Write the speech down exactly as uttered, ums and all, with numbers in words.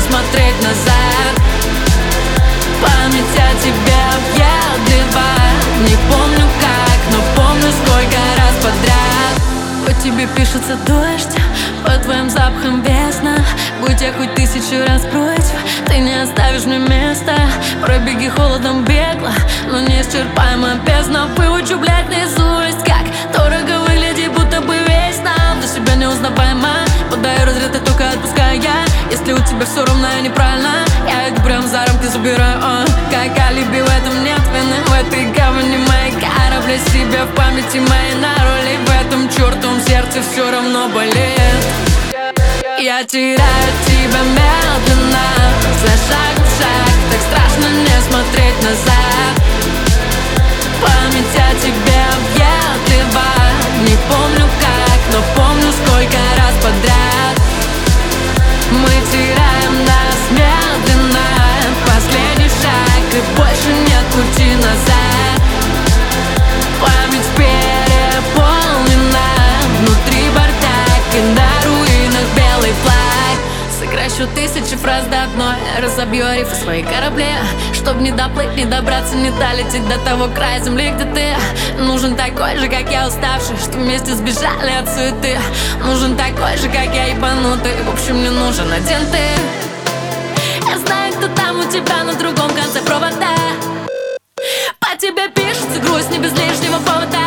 смотреть назад. Память о тебе въедливая. Не помню как, но помню сколько раз подряд. По тебе пишется дождь, по твоим запахам весна. Будь я хоть тысячу раз против, ты не оставишь мне места. Пробеги холодом бегло, но неисчерпаемо бездна. Выучу, блядь, наизусть, как дорого выглядит, будто бы весь нам. Для себя неузнаваемо, подаю разряд и только отпускаю я. Если у тебя все равно и неправильно, я иду прям за рамки забираю, а. Как алиби, в этом нет вины. В этой гавани мои корабли, себя в памяти моей на роли. В этом чертовом сердце все равно болит. Я теряю тебя медленно, за шаг в шаг. Так страшно не смотреть назад. Память о тебе въедлива. Не помню как, но помню сколько раз подряд. Мы теряем нас медленно. Последний шаг, и больше нет пути назад. Память переполнена, внутри бардак, и на руинах белый флаг. Сокращу тысячи фраз до одной, разобью рифы свои корабли. Чтоб не доплыть, не добраться, не долететь до того края земли, где ты. Нужен такой же, как я, уставший, что вместе сбежали от суеты. Нужен такой же, как я, ебанутый. В общем, мне нужен один ты. Я знаю, кто там у тебя на другом конце провода. По тебе пишется грусть не без лишнего повода.